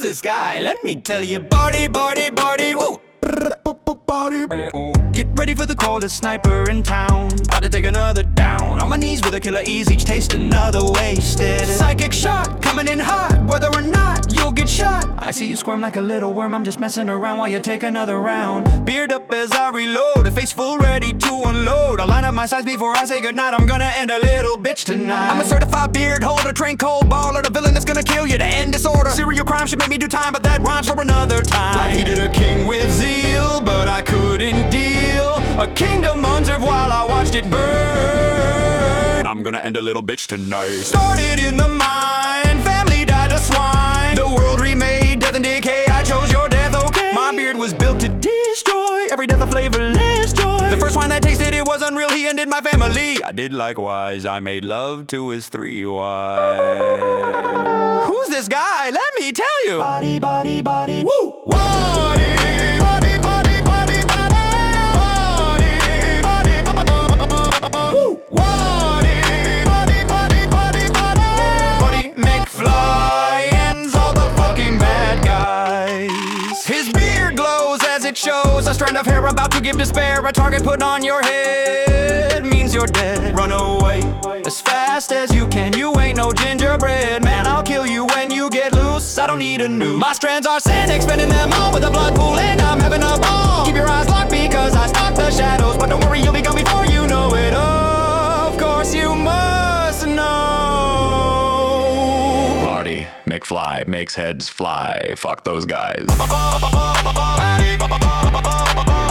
this guy? Let me tell you. Party, party, party, woo! Get ready for the coldest sniper in town. About to take another down. On my knees with a killer ease, each taste another wasted. Psychic shot, coming in hot. Whether or not you'll get shot, I see you squirm like a little worm. I'm just messing around while you take another round. Beard up as I reload, a face full ready to unload. I'll line up my size before I say goodnight. I'm gonna end a little bitch tonight. I'm a certified beard holder, trained cold baller, the villain that's gonna kill you to end disorder. Serial crime should make me do time, but that rhymes for another time. I needed a king with zeal, but I couldn't deal a kingdom unserved while I watched it burn. I'm gonna end a little bitch tonight. Started in the mine, family died to swine. The world remade, death and decay, I chose your death, okay? My beard was built to destroy every death of flavorless joy. The first wine that tasted it was unreal, he ended my family. I did likewise, I made love to his 3 wives. Who's this guy? Let me tell you. Body, body, body, woo! Body, body, body, body, body, body, woo! Body, body, body, body, body, Buddy McFly ends all the fucking bad guys. His beard glows as it shows a strand of hair about to give despair. A target put on your head means you're dead. Run away as fast as you can. You ain't no gingerbread man, I'll kill you when you get loose. I don't need a new. My strands are arsenic, spending them all with a blood pool, and I'm having a ball. Keep your eyes locked because I stalk the shadows, but don't worry, you'll be gone before you know it. Of course you must know. Marty McFly makes heads fly. Fuck those guys.